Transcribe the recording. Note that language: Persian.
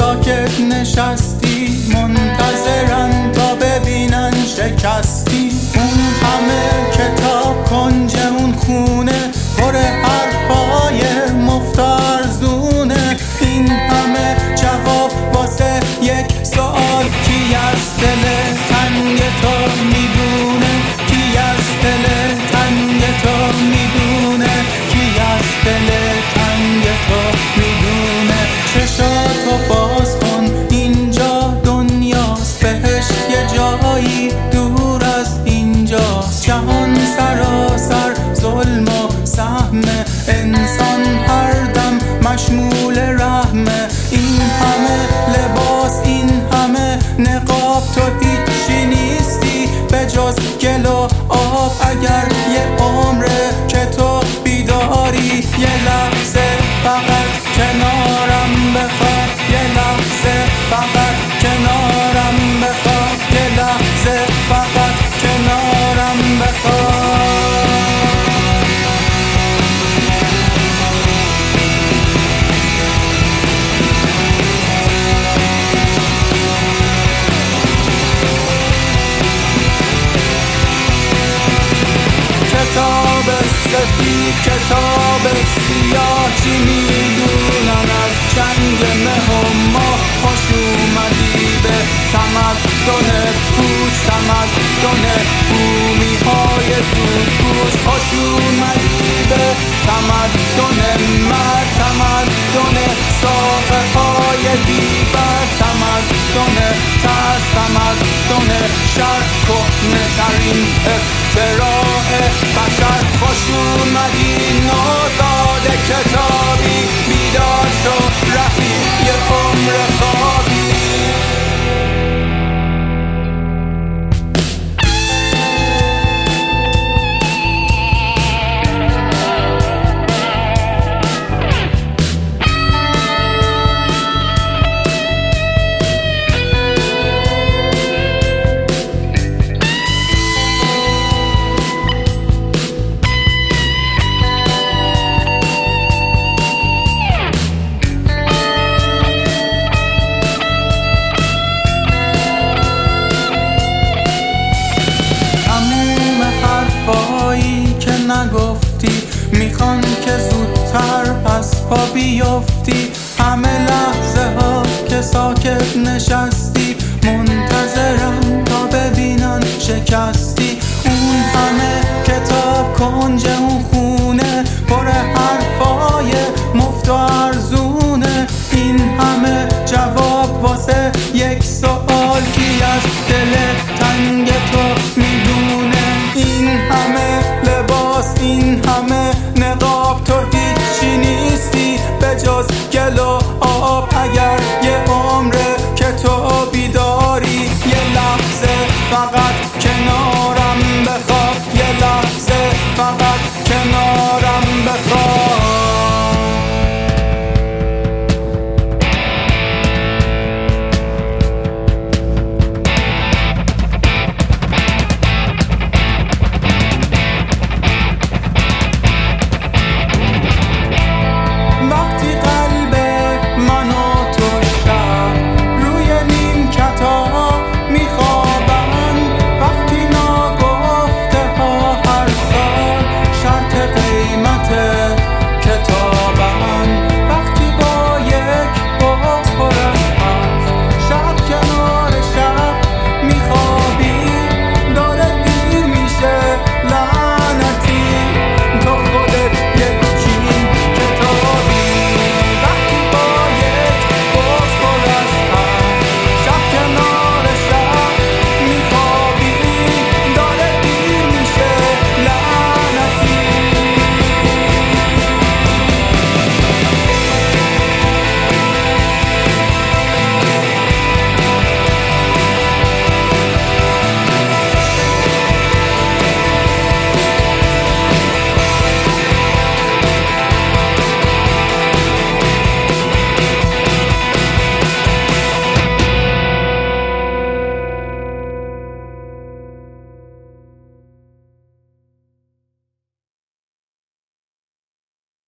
ساکت نشستی، منتظرن تا ببینن شکستی. اون همه کتاب کنج اون خونه پر حرفای مفتارزونه. این همه جواب واسه یک سوال، کی از دل تنگ تو میدونه؟ کی از دل تنگ تو میدونه؟ کی از دل تنگ تو میدونه؟ چشاتو باز کن، اینجا دنیاست، بهش یه جایی دور از اینجاست. جهان سراسر ظلم و سهمه، انسان هر دم مشمول رحمه. این همه لباس، این همه نقاب، تو هیچی نیستی به جز گل و آب. اگر یه عمره که تو بیداری، یه لحظه فقط کنارم بخوا، یه لحظه فقط کنارم بخوا، یه لحظه فقط کنارم بخوا. کتاب سفید، کتاب سیاه، چی میدونن از جنگ مه و ماه؟ خوش اومدی به تمدن پوچ، تمدن بومی های زودگوش. خوش اومدی به تمدن مرد، تمدن ساقه های بیبر، تمدن ترس، تمدن شر، کهنه ترین اختراع بشر. خوش اومدی نوزاد کتابی، بیدار شو رفیق یه عمر خوابی. نگفتی میخوان که زودتر از پا بیفتی. همه لحظه ها که ساکت نشستی، منتظرم تا ببینن شکستی. اون همه کتاب کنج اون خونه پر حرفای مفت و ارزونه. این همه جواب واسه یک سوال، کی از دل تنگ تو میدونه؟ این همه لباس، این همه نقاب، تو هیچی نیستی به جز گل و